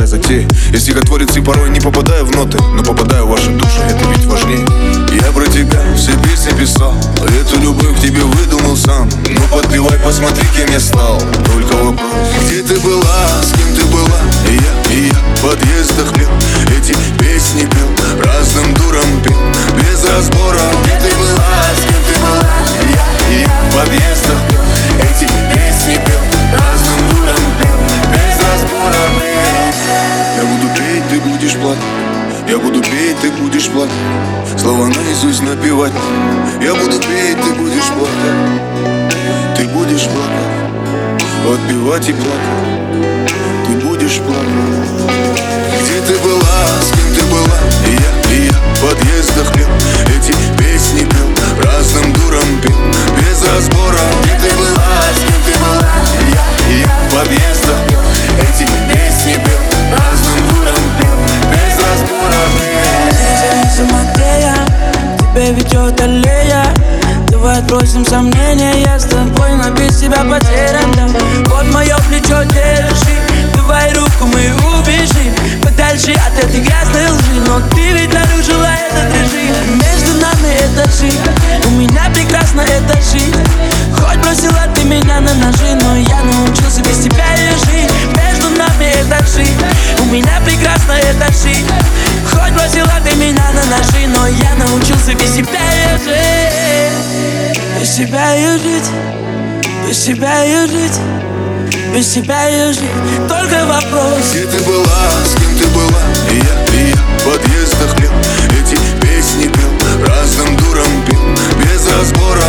затея. Я стихотворец и порой не попадаю в ноты, но попадаю в ваши души, это ведь важнее. Я про тебя все песни писал, эту любовь к тебе выдумал сам. Ну подпевай, посмотри, кем я стал. Только вопрос, где ты была, с кем ты была? И я в подъездах пел, эти песни пел, разным дурам пел, без разбора. Где ты была, с кем ты была? И я в подъездах пел, эти песни пел, разным дурам пел, без разбора. Я буду петь, ты будешь плакать. Я буду петь, ты будешь плакать. Слова наизусть напевать. Я буду петь, ты будешь плакать. Ты будешь плакать. Подпевать и плакать. Ты будешь плакать. Где ты была, с кем ты была? И я в подъездах пел, эти песни пел, разным дурам пел, без разбора. Где ты была, с кем ты была? И я в подъездах пел, эти песни пел, разным дурам пел, без разбора. Независимо где я, тебя ведет аллея. Давай отбросим сомнения, я с тобой, но без тебя потерян. Да. Вот мое плечо держи, давай руку мы убежим подальше от этой грязной лжи. Но ты ведь нарушила этот режим. Между нами этажи, у меня прекрасно это жить. Хоть бросила ты меня на ножи, но я научился без тебя и жить. Между нами этажи, у меня прекрасно это жить. Хоть бросила ты меня на ножи, но я научился без тебя и жить. Без тебя и жить, без тебя и жить, без тебя и жить. Только вопрос, где ты была, с кем ты была? И я в подъездах пел, эти песни пел, разным дурам пел, без разбора.